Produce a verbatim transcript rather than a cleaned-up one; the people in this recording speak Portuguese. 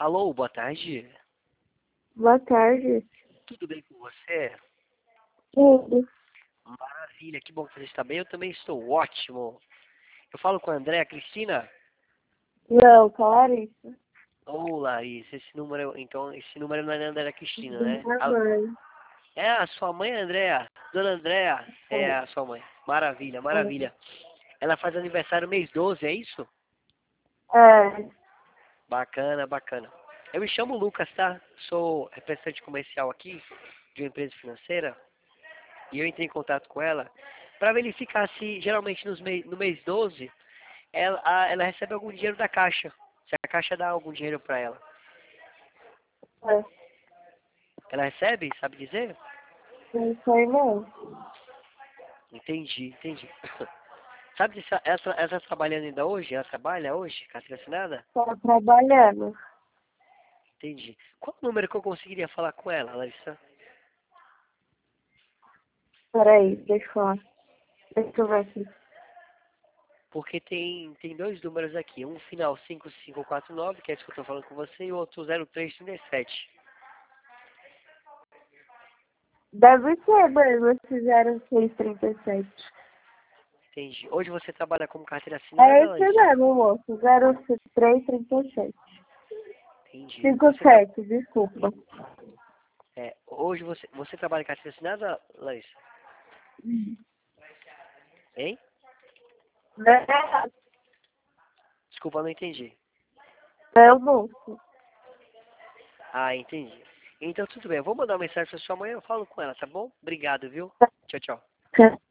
Alô, boa tarde. Boa tarde. Tudo bem com você? Tudo. Maravilha, que bom que você está bem. Eu também estou ótimo. Eu falo com a Andréa Cristina. Não, Clarissa. Ô, Larissa, esse número, então, esse número não é da Andréa Cristina, né? Minha A- mãe. É a sua mãe, Andréa? Dona Andréa? É É, a sua mãe. Maravilha, é. maravilha. Ela faz aniversário mês doze, é isso? É, Bacana, bacana. Eu me chamo Lucas, tá? Sou representante comercial aqui de uma empresa financeira. E eu entrei em contato com ela para verificar se geralmente nos mei- no mês doze ela, a- ela recebe algum dinheiro da Caixa. Se a Caixa dá algum dinheiro para ela. é. Ela recebe? Sabe dizer? Não sei não. Entendi, entendi. Sabe se ela, ela, ela tá trabalhando ainda hoje? Ela trabalha hoje? Carteira assinada? Tá trabalhando. Entendi. Qual o número que eu conseguiria falar com ela, Larissa? Peraí, deixa eu falar. Deixa eu ver aqui. Porque tem, tem dois números aqui. Um final cinco cinco quatro nove, que é esse que eu tô falando com você, e o outro zero três trinta e sete. Deve ser mesmo esse zero seis trinta e sete. Entendi. Hoje você trabalha como carteira É assinada, esse Larissa? mesmo, moço. zero três trinta e sete. Entendi. Você tra... cinquenta e sete, desculpa. é, hoje você, você trabalha em carteira assinada, Larissa? Hein? Né? Desculpa, não entendi. É o moço. Ah, entendi. Então tudo bem, eu vou mandar uma mensagem pra sua mãe e eu falo com ela, tá bom? Obrigado, viu? Tchau, tchau. Tá.